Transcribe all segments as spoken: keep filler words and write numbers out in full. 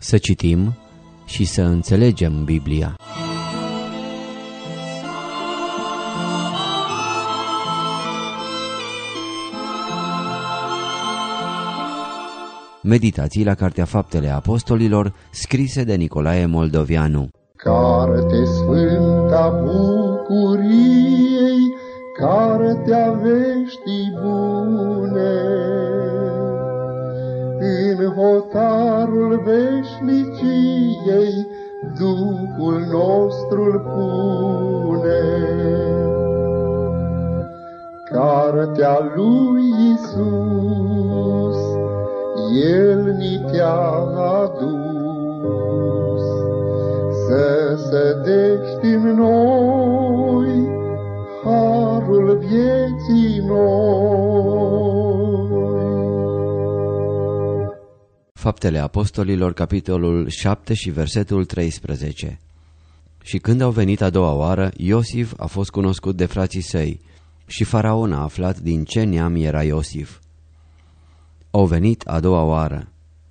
Să citim și să înțelegem Biblia. Meditații la Cartea Faptele Apostolilor, scrise de Nicolae Moldovianu. Carte sfânta bucuriei, cartea veștii bune, în hotarul veșniciei Duhul nostru-l pune. Cartea lui Iisus, El ni te-a adus, să sădești în noi harul vieții noi. Faptele Apostolilor, capitolul șapte și versetul treisprezece. Și când au venit a doua oară, Iosif a fost cunoscut de frații săi și Faraon a aflat din ce neam era Iosif. Au venit a doua oară.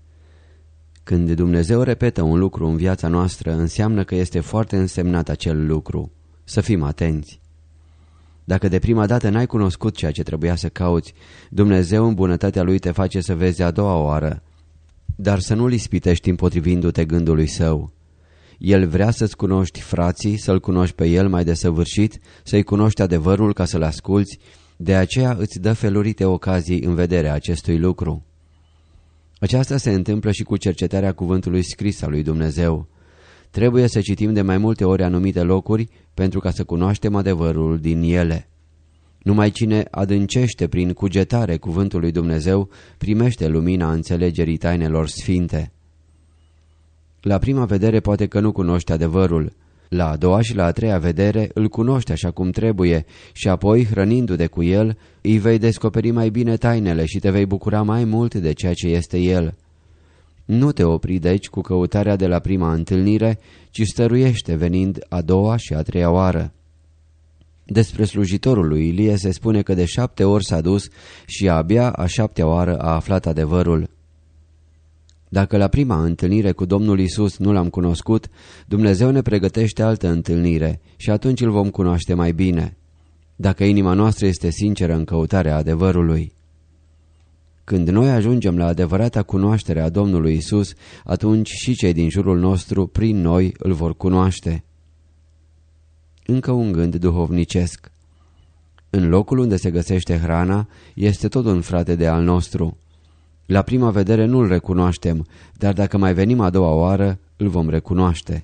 Când Dumnezeu repetă un lucru în viața noastră, înseamnă că este foarte însemnat acel lucru. Să fim atenți. Dacă de prima dată n-ai cunoscut ceea ce trebuia să cauți, Dumnezeu în bunătatea Lui te face să vezi a doua oară, dar să nu-L ispitești împotrivindu-te gândului Său. El vrea să-ți cunoști frații, să-L cunoști pe El mai desăvârșit, să-i cunoști adevărul ca să-L asculți, de aceea îți dă felurite ocazii în vederea acestui lucru. Aceasta se întâmplă și cu cercetarea cuvântului scris al lui Dumnezeu. Trebuie să citim de mai multe ori anumite locuri pentru ca să cunoaștem adevărul din ele. Numai cine adâncește prin cugetare cuvântul lui Dumnezeu primește lumina înțelegerii tainelor sfinte. La prima vedere poate că nu cunoști adevărul. La a doua și la a treia vedere îl cunoști așa cum trebuie și apoi, hrănindu-te cu el, îi vei descoperi mai bine tainele și te vei bucura mai mult de ceea ce este el. Nu te opri deci cu căutarea de la prima întâlnire, ci stăruiește venind a doua și a treia oară. Despre slujitorul lui Ilie se spune că de șapte ori s-a dus și abia a șaptea oară a aflat adevărul. Dacă la prima întâlnire cu Domnul Isus nu l-am cunoscut, Dumnezeu ne pregătește altă întâlnire și atunci îl vom cunoaște mai bine, dacă inima noastră este sinceră în căutarea adevărului. Când noi ajungem la adevărata cunoaștere a Domnului Isus, atunci și cei din jurul nostru, prin noi, îl vor cunoaște. Încă un gând duhovnicesc. În locul unde se găsește hrana, este tot un frate de al nostru. La prima vedere nu-l recunoaștem, dar dacă mai venim a doua oară, îl vom recunoaște.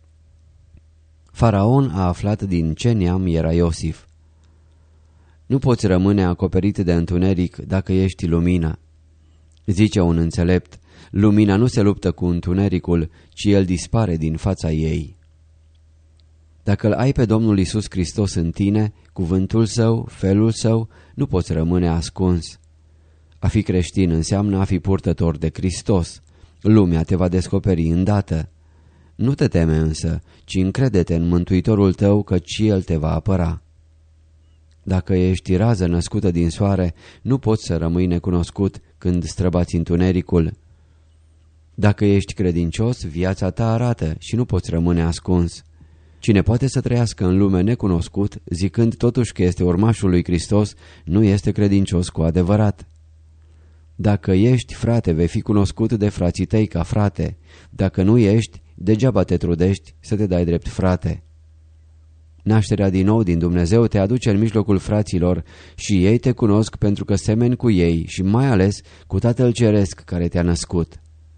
Faraon a aflat din ce neam era Iosif. Nu poți rămâne acoperit de întuneric dacă ești lumină. Zice un înțelept, lumina nu se luptă cu întunericul, ci el dispare din fața ei. Dacă îl ai pe Domnul Iisus Hristos în tine, cuvântul Său, felul Său, nu poți rămâne ascuns. A fi creștin înseamnă a fi purtător de Hristos. Lumea te va descoperi îndată. Nu te teme însă, ci încrede-te în Mântuitorul tău, căci El te va apăra. Dacă ești rază născută din soare, nu poți să rămâi necunoscut când străbați întunericul. Dacă ești credincios, viața ta arată și nu poți rămâne ascuns. Cine poate să trăiască în lume necunoscut, zicând totuși că este urmașul lui Hristos, nu este credincios cu adevărat. Dacă ești frate, vei fi cunoscut de frații tăi ca frate. Dacă nu ești, degeaba te trudești să te dai drept frate. Nașterea din nou din Dumnezeu te aduce în mijlocul fraților și ei te cunosc pentru că semeni cu ei și mai ales cu Tatăl Ceresc care te-a născut.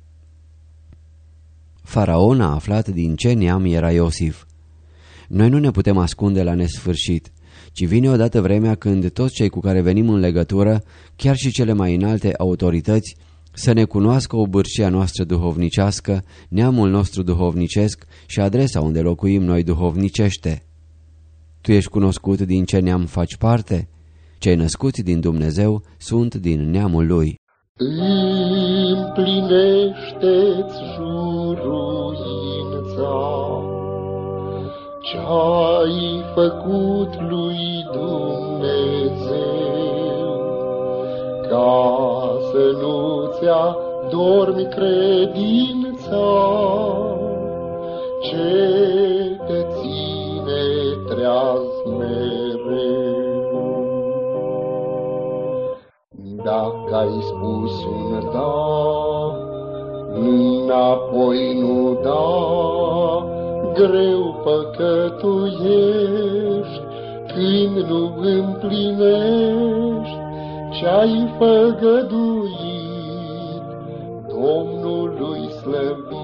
Faraon a aflat din ce neam era Iosif. Noi nu ne putem ascunde la nesfârșit, ci vine odată vremea când toți cei cu care venim în legătură, chiar și cele mai înalte autorități, să ne cunoască obârșia noastră duhovnicească, neamul nostru duhovnicesc și adresa unde locuim noi duhovnicește. Tu ești cunoscut din ce neam faci parte? Cei născuți din Dumnezeu sunt din neamul Lui. Împlinește-ți juruința, ce-ai făcut lui Dumnezeu, ca să nu-ți adormi credința ta, ce te ține treaz mereu. Dacă ai spus un da, înapoi nu da, greu păcătuiești când nu împlinești ce-ai făgăduit Domnului slăvit.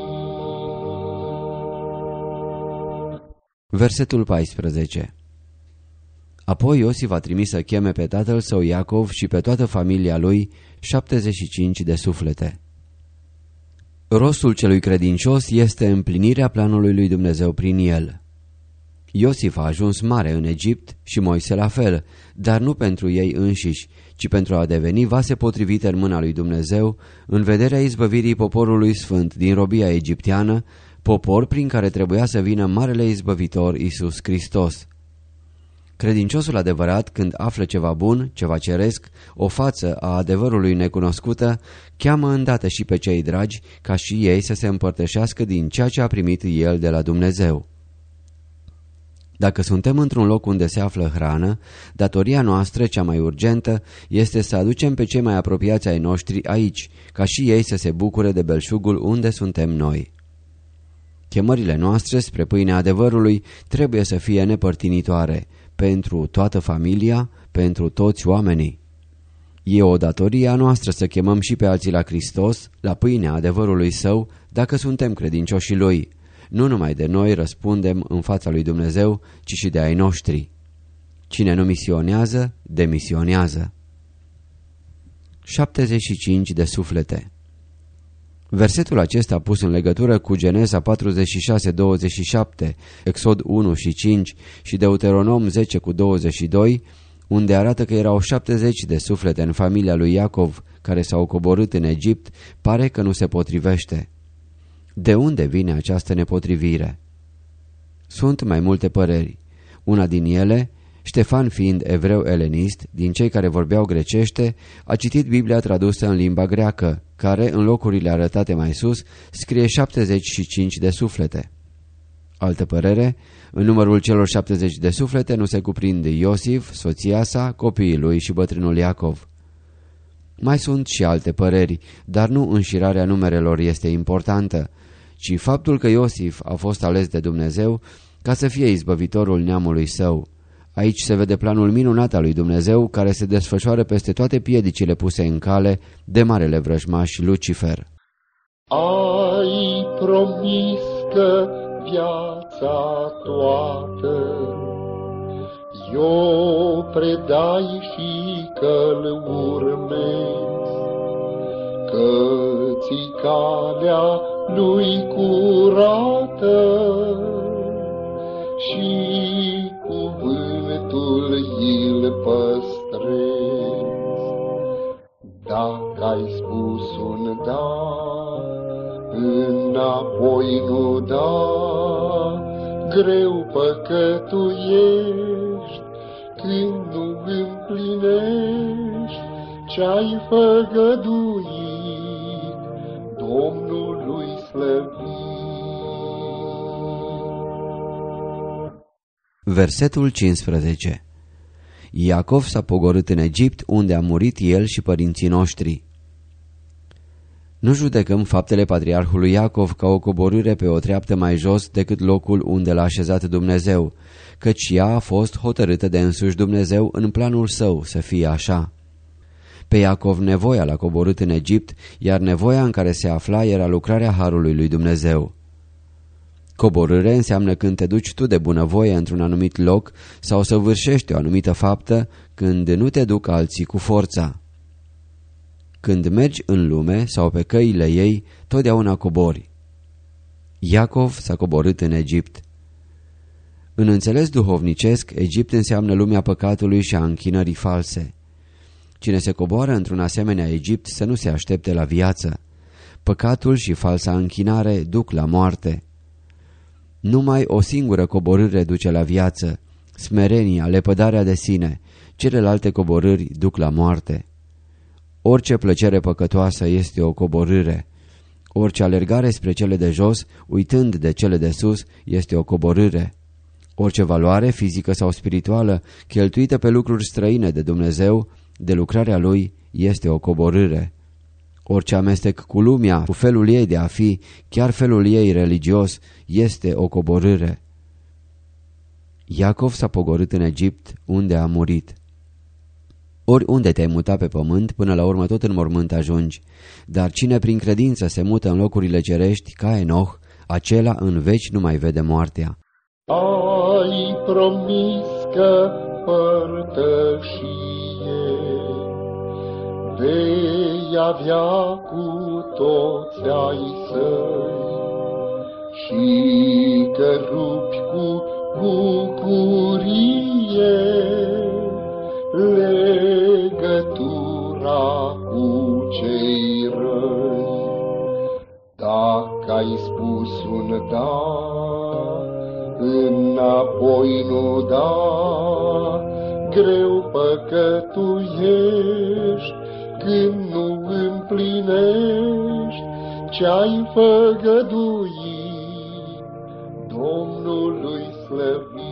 Versetul paisprezece. Apoi Iosif a trimis să cheme pe tatăl său Iacov și pe toată familia lui, șaptezeci și cinci de suflete. Rostul celui credincios este împlinirea planului lui Dumnezeu prin el. Iosif a ajuns mare în Egipt și Moise la fel, dar nu pentru ei înșiși, ci pentru a deveni vase potrivite în mâna lui Dumnezeu, în vederea izbăvirii poporului sfânt din robia egipteană, popor prin care trebuia să vină marele izbăvitor Iisus Hristos. Credinciosul adevărat, când află ceva bun, ceva ceresc, o față a adevărului necunoscută, cheamă îndată și pe cei dragi, ca și ei să se împărtășească din ceea ce a primit el de la Dumnezeu. Dacă suntem într-un loc unde se află hrană, datoria noastră, cea mai urgentă, este să aducem pe cei mai apropiați ai noștri aici, ca și ei să se bucure de belșugul unde suntem noi. Chemările noastre spre pâinea adevărului trebuie să fie nepărtinitoare, pentru toată familia, pentru toți oamenii. E o datorie a noastră să chemăm și pe alții la Hristos, la pâinea adevărului Său, dacă suntem credincioși Lui. Nu numai de noi răspundem în fața lui Dumnezeu, ci și de ai noștri. Cine nu misionează, demisionează. șaptezeci și cinci de suflete. Versetul acesta pus în legătură cu Geneza patruzeci și șase douăzeci și șapte, Exod unu și cinci și Deuteronom zece cu douăzeci și doi, unde arată că erau șaptezeci de suflete în familia lui Iacov care s-au coborât în Egipt, pare că nu se potrivește. De unde vine această nepotrivire? Sunt mai multe păreri. Una din ele, Ștefan fiind evreu elenist, din cei care vorbeau grecește, a citit Biblia tradusă în limba greacă, care, în locurile arătate mai sus, scrie șaptezeci și cinci de suflete. Altă părere, în numărul celor șaptezeci de suflete nu se cuprinde Iosif, soția sa, copiii lui și bătrânul Iacov. Mai sunt și alte păreri, dar nu înșirarea numerelor este importantă, ci faptul că Iosif a fost ales de Dumnezeu ca să fie izbăvitorul neamului său. Aici se vede planul minunat al lui Dumnezeu care se desfășoară peste toate piedicile puse în cale de marele vrăjmaș Lucifer. Ai promis că viața toată i-o predai și că-l urmezi, că ți calea lui curată și cuvântul îl păstrezi. Dacă ai spus un da, înapoi nu da, greu păcătuiești când nu împlinești ce-ai făgăduit Domnului slăvit. Versetul cincisprezece. Iacov s-a pogorât în Egipt, unde a murit el și părinții noștri. Nu judecăm faptele patriarhului Iacov ca o coborâre pe o treaptă mai jos decât locul unde l-a așezat Dumnezeu, căci ea a fost hotărâtă de însuși Dumnezeu în planul său să fie așa. Pe Iacov nevoia l-a coborât în Egipt, iar nevoia în care se afla era lucrarea harului lui Dumnezeu. Coborâre înseamnă când te duci tu de bunăvoie într-un anumit loc sau să vârșești o anumită faptă, când nu te duc alții cu forța. Când mergi în lume sau pe căile ei, totdeauna cobori. Iacov s-a coborât în Egipt. În înțeles duhovnicesc, Egipt înseamnă lumea păcatului și a închinării false. Cine se coboară într-un asemenea Egipt să nu se aștepte la viață. Păcatul și falsa închinare duc la moarte. Numai o singură coborâre duce la viață, smerenia, lepădarea de sine, celelalte coborâri duc la moarte. Orice plăcere păcătoasă este o coborâre. Orice alergare spre cele de jos, uitând de cele de sus, este o coborâre. Orice valoare, fizică sau spirituală, cheltuită pe lucruri străine de Dumnezeu, de lucrarea Lui, este o coborâre. Orice amestec cu lumea, cu felul ei de a fi, chiar felul ei religios, este o coborâre. Iacov s-a pogorât în Egipt, unde a murit. Oriunde te-ai mutat pe pământ, până la urmă tot în mormânt ajungi. Dar cine prin credință se mută în locurile cerești, ca Enoch, acela în veci nu mai vede moartea. Ai promis că părtășie vei avea cu toți ai săi și că rupi cu bucurie legătura cu cei răi. Dacă ai spus un da, înapoi nu da, greu păcătuiești când nu împlinești ce-ai făgăduit Domnului slăvit.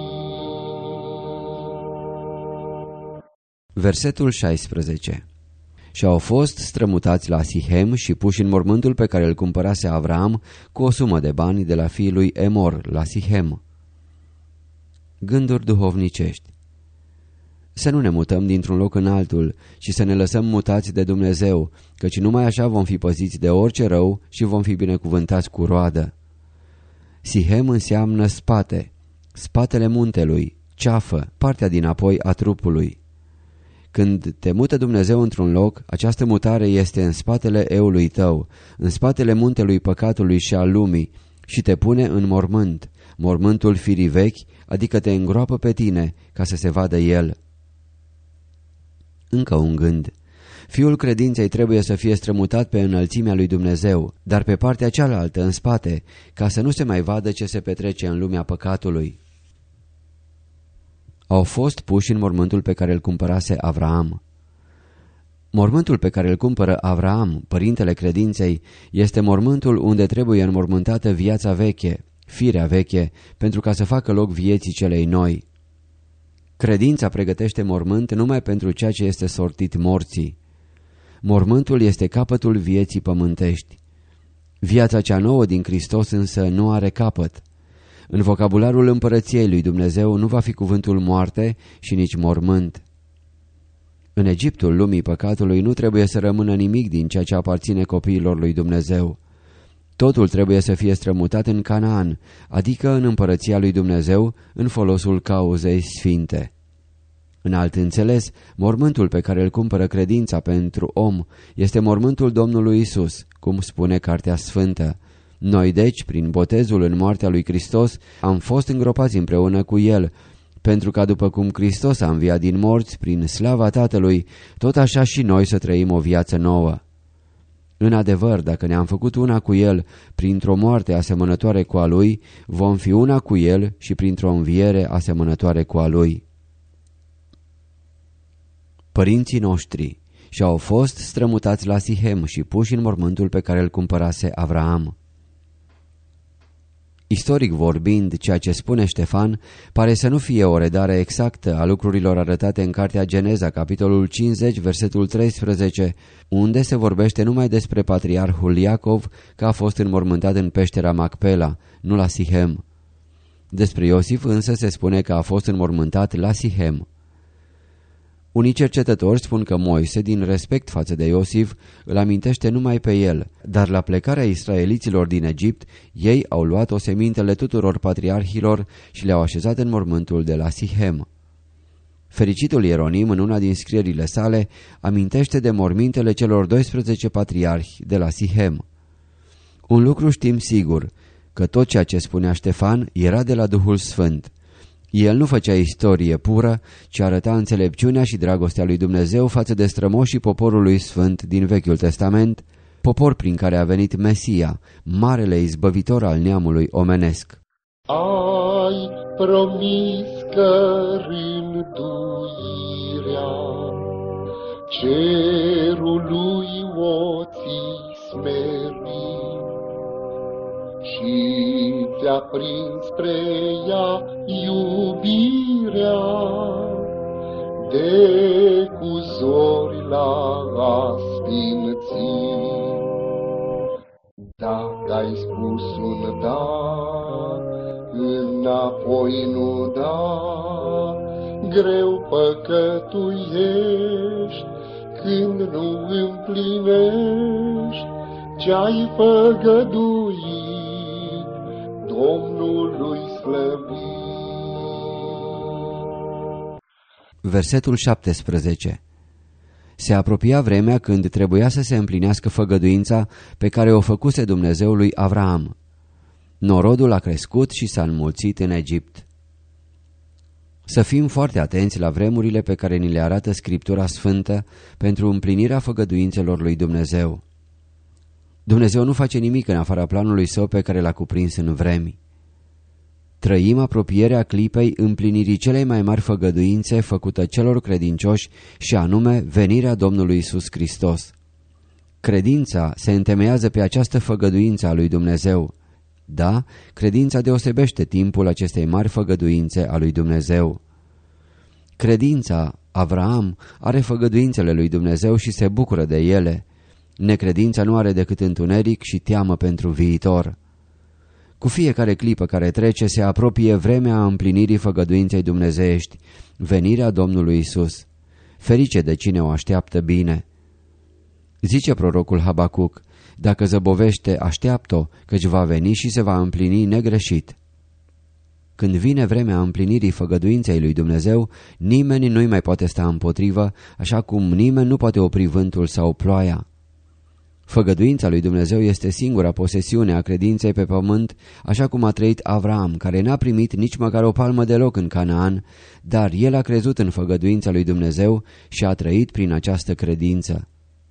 Versetul șaisprezece. Și au fost strămutați la Sihem și puși în mormântul pe care îl cumpărase Avram cu o sumă de bani de la fiul lui Emor, la Sihem. Gânduri duhovnicești. Să nu ne mutăm dintr-un loc în altul și să ne lăsăm mutați de Dumnezeu, căci numai așa vom fi păziți de orice rău și vom fi binecuvântați cu roadă. Sihem înseamnă spate, spatele muntelui, ceafă, partea dinapoi a trupului. Când te mută Dumnezeu într-un loc, această mutare este în spatele eului tău, în spatele muntelui păcatului și al lumii, și te pune în mormânt, mormântul firii vechi, adică te îngroapă pe tine ca să se vadă el. Încă un gând. Fiul credinței trebuie să fie strămutat pe înălțimea lui Dumnezeu, dar pe partea cealaltă, în spate, ca să nu se mai vadă ce se petrece în lumea păcatului. Au fost puși în mormântul pe care îl cumpărase Avraam. Mormântul pe care îl cumpără Avraam, părintele credinței, este mormântul unde trebuie înmormântată viața veche, firea veche, pentru ca să facă loc vieții celei noi. Credința pregătește mormânt numai pentru ceea ce este sortit morții. Mormântul este capătul vieții pământești. Viața cea nouă din Hristos însă nu are capăt. În vocabularul împărăției lui Dumnezeu nu va fi cuvântul moarte și nici mormânt. În Egiptul lumii păcatului nu trebuie să rămână nimic din ceea ce aparține copiilor lui Dumnezeu. Totul trebuie să fie strămutat în Canaan, adică în împărăția lui Dumnezeu, în folosul cauzei sfinte. În alt înțeles, mormântul pe care îl cumpără credința pentru om este mormântul Domnului Isus, cum spune Cartea Sfântă. Noi deci, prin botezul în moartea lui Hristos, am fost îngropați împreună cu El, pentru ca după cum Hristos a înviat din morți prin slava Tatălui, tot așa și noi să trăim o viață nouă. În adevăr, dacă ne-am făcut una cu El printr-o moarte asemănătoare cu a Lui, vom fi una cu El și printr-o înviere asemănătoare cu a Lui. Părinții noștri și-au fost strămutați la Sihem și puși în mormântul pe care îl cumpărase Avraam. Istoric vorbind, ceea ce spune Ștefan pare să nu fie o redare exactă a lucrurilor arătate în cartea Geneza, capitolul cincizeci, versetul treisprezece, unde se vorbește numai despre patriarhul Iacov că a fost înmormântat în peștera Macpela, nu la Sihem. Despre Iosif însă se spune că a fost înmormântat la Sihem. Unii cercetători spun că Moise, din respect față de Iosif, îl amintește numai pe el, dar la plecarea israeliților din Egipt, ei au luat osemintele tuturor patriarhilor și le-au așezat în mormântul de la Sihem. Fericitul Ieronim, în una din scrierile sale, amintește de mormintele celor doisprezece patriarhi de la Sihem. Un lucru știm sigur, că tot ceea ce spunea Ștefan era de la Duhul Sfânt. El nu făcea istorie pură, ci arăta înțelepciunea și dragostea lui Dumnezeu față de strămoșii poporului sfânt din Vechiul Testament, popor prin care a venit Mesia, marele izbăvitor al neamului omenesc. Ai promis că rânduirea cerului o ți smerit și te-a prins spre ea iubirea, de cu zori l-a sfințit. Dacă ai spus un da, înapoi nu da, greu păcătuiești când nu împlinești ce-ai făgăduit Domnului slăvit. Versetul șaptesprezece. Se apropia vremea când trebuia să se împlinească făgăduința pe care o făcuse Dumnezeu lui Avraam. Norodul a crescut și s-a înmulțit în Egipt. Să fim foarte atenți la vremurile pe care ni le arată Scriptura Sfântă pentru împlinirea făgăduințelor lui Dumnezeu. Dumnezeu nu face nimic în afara planului său pe care l-a cuprins în vremi. Trăim apropierea clipei împlinirii celei mai mari făgăduințe făcută celor credincioși, și anume venirea Domnului Iisus Hristos. Credința se întemeiază pe această făgăduință a lui Dumnezeu. Da, credința deosebește timpul acestei mari făgăduințe a lui Dumnezeu. Credința, Avraam, are făgăduințele lui Dumnezeu și se bucură de ele. Necredința nu are decât întuneric și teamă pentru viitor. Cu fiecare clipă care trece se apropie vremea împlinirii făgăduinței dumnezeiești, venirea Domnului Isus. Ferice de cine o așteaptă bine. Zice prorocul Habacuc: dacă zăbovește, așteaptă-o, căci va veni și se va împlini negreșit. Când vine vremea împlinirii făgăduinței lui Dumnezeu, nimeni nu-i mai poate sta împotrivă, așa cum nimeni nu poate opri vântul sau ploaia. Făgăduința lui Dumnezeu este singura posesiune a credinței pe pământ, așa cum a trăit Avraam, care n-a primit nici măcar o palmă de loc în Canaan, dar el a crezut în făgăduința lui Dumnezeu și a trăit prin această credință.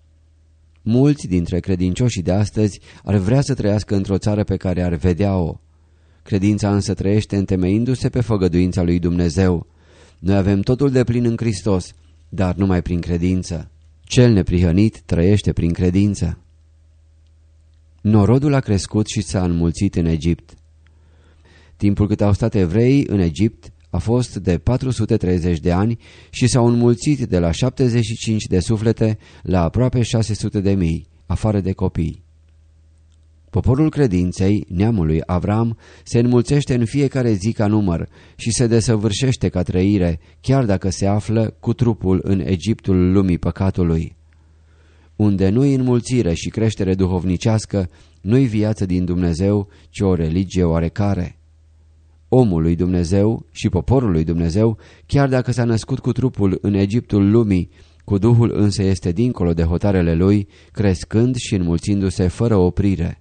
Mulți dintre credincioșii de astăzi ar vrea să trăiască într-o țară pe care ar vedea-o. Credința însă trăiește întemeindu-se pe făgăduința lui Dumnezeu. Noi avem totul de plin în Hristos, dar numai prin credință. Cel neprihănit trăiește prin credință. Norodul a crescut și s-a înmulțit în Egipt. Timpul cât au stat evreii în Egipt a fost de patru sute treizeci de ani și s-au înmulțit de la șaptezeci și cinci de suflete la aproape șase sute de mii, afară de copii. Poporul credinței, neamul lui Avram, se înmulțește în fiecare zi ca număr și se desăvârșește ca trăire, chiar dacă se află cu trupul în Egiptul lumii păcatului. Unde nu-i înmulțire și creștere duhovnicească, nu-i viață din Dumnezeu, ci o religie oarecare. Omul lui Dumnezeu și poporul lui Dumnezeu, chiar dacă s-a născut cu trupul în Egiptul lumii, cu Duhul însă este dincolo de hotarele lui, crescând și înmulțindu-se fără oprire.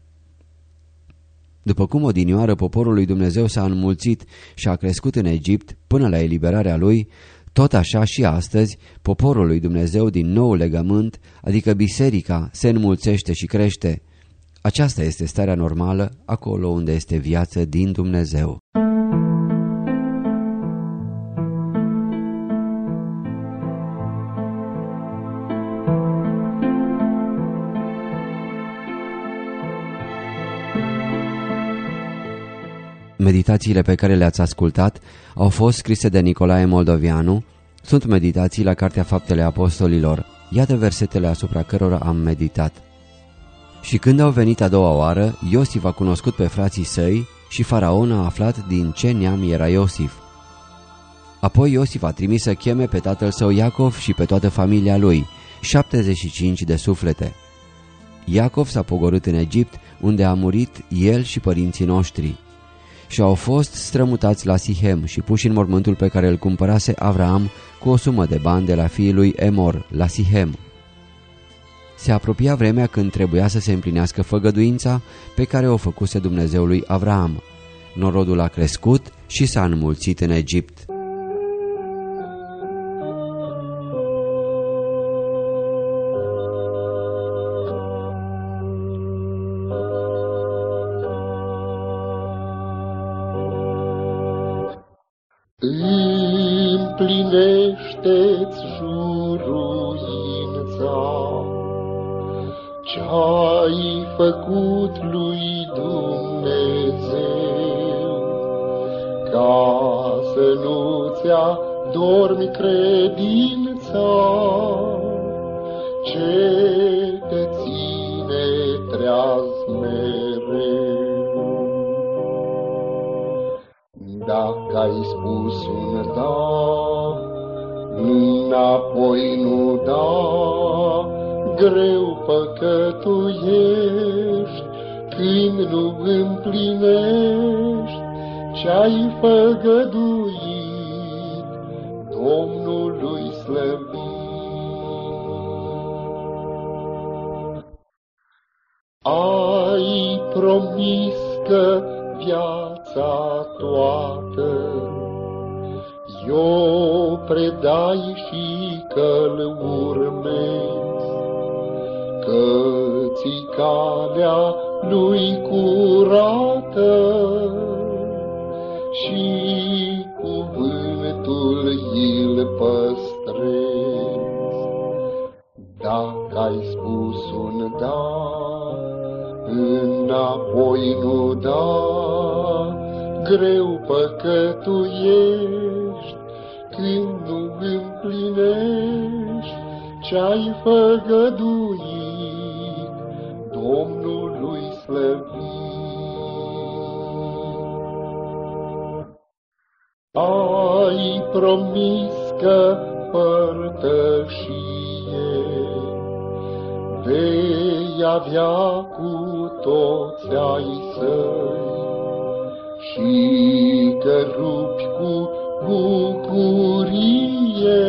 După cum odinioară poporul lui Dumnezeu s-a înmulțit și a crescut în Egipt până la eliberarea lui, tot așa și astăzi poporul lui Dumnezeu din nou legământ, adică biserica, se înmulțește și crește. Aceasta este starea normală acolo unde este viață din Dumnezeu. Meditațiile pe care le-ați ascultat au fost scrise de Nicolae Moldovianu, sunt meditații la Cartea Faptele Apostolilor. Iată versetele asupra cărora am meditat. Și când au venit a doua oară, Iosif a cunoscut pe frații săi și Faraon a aflat din ce neam era Iosif. Apoi Iosif a trimis să cheme pe tatăl său Iacov și pe toată familia lui, șaptezeci și cinci de suflete. Iacov s-a pogorât în Egipt, unde a murit el și părinții noștri. Și au fost strămutați la Sihem și puși în mormântul pe care îl cumpărase Avraam cu o sumă de bani de la fiul lui Emor, la Sihem. Se apropia vremea când trebuia să se împlinească făgăduința pe care o făcuse Dumnezeu lui Avraam. Norodul a crescut și s-a înmulțit în Egipt. Împlinește-ți juruința, ce-ai făcut lui Dumnezeu, ca să nu-ți adormi credința, ce te ține treaz mereu. Dacă ai spus un da, înapoi nu da, greu păcătuiești când nu împlinești ce-ai făgăduit Domnului slăvit. Ai promis că viața toată i-o predai și că-l urmezi, că ți calea lui curată și cuvântul îl păstrezi. Dacă ai spus un da, înapoi nu da, greu păcătuiești când nu împlinești ce-ai făgăduit Domnului slăvit. Ai promis că părtășie vei avea cu toți ai săi și că rupi cu bucurie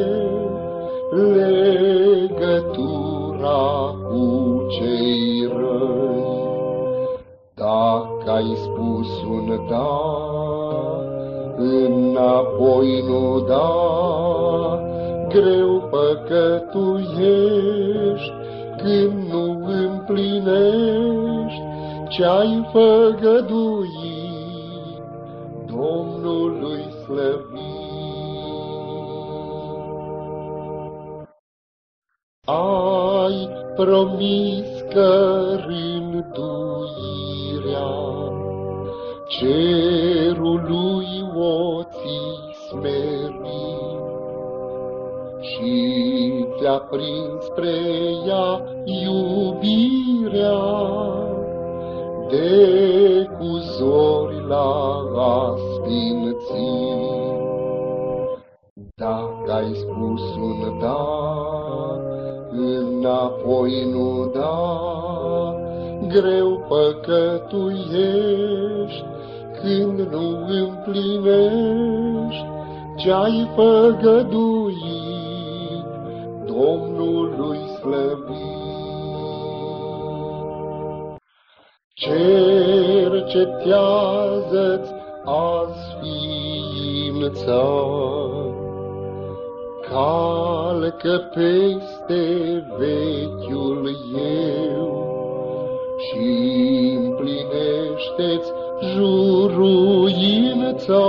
legătura cu cei răi. Dacă ai spus un da, înapoi nu da, greu păcătuiești când nu împlinești ce-ai făgăduit Domnului slăvit. Ai promis că rânduirea cerului o ții smerit și ți-a prins spre ea iubirea de cu zori la asfințit. Dacă ai spus un da, înapoi nu da, greu păcătuiești când nu împlinești ce-ai făgăduit Domnului slăvit. Cercetează-ți azi ființa, calcă peste vechiul eu și împlinește-ți juruința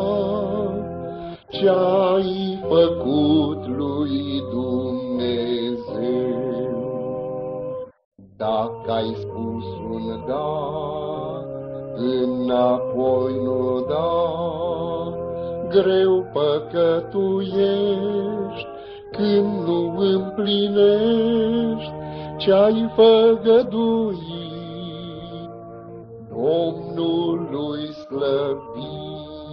ce-ai făcut lui Dumnezeu. Dacă ai spus un da, înapoi nu da, greu păcătuiești când nu împlinești ce-ai făgăduit Domnului slăvit.